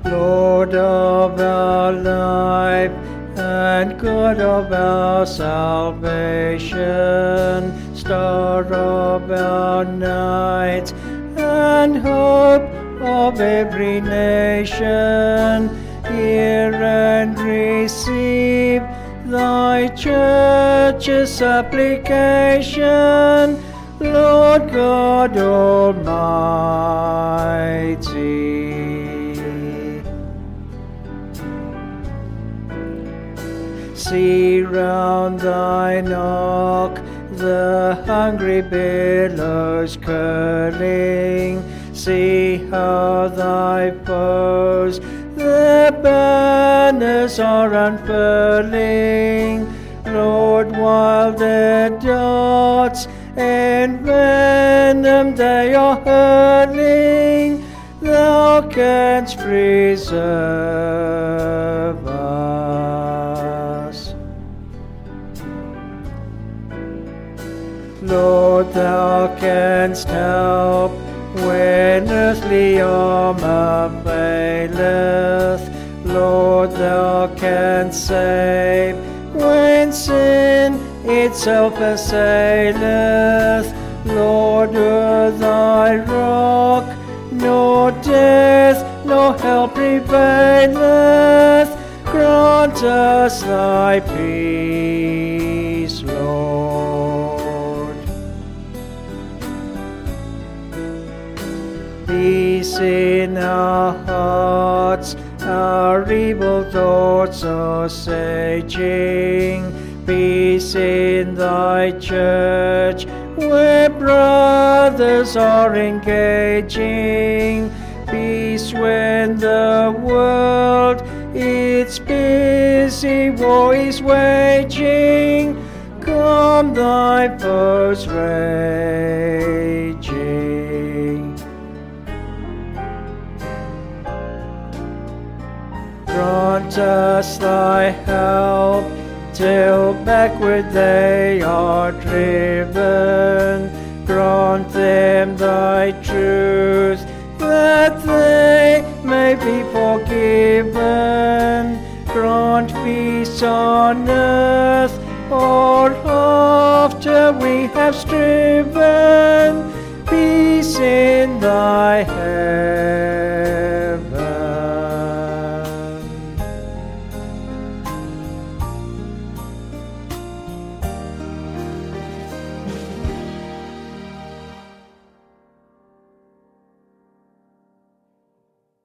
Lord of our life and God of our salvation, Star of our night and hope of every nation, hear and receive thy church's supplication, Lord God Almighty. See round thine ark the hungry billows curling, see how thy foes their banners are unfurling, Lord, while their darts envenomed they are hurling, thou canst preserve us. Lord, thou canst help when earthly armor faileth, Lord, thou canst save when sin itself assaileth, Lord, o'er thy rock nor death nor hell prevaileth, grant us thy peace, Lord. Peace in our hearts, our evil thoughts assuaging, peace in thy church, where brothers are engaging, peace when the world its busy war is waging, calm thy foes raging. Grant us thy help, till backward they are driven, grant them thy truth, that they may be forgiven, grant peace on earth, or after we have striven,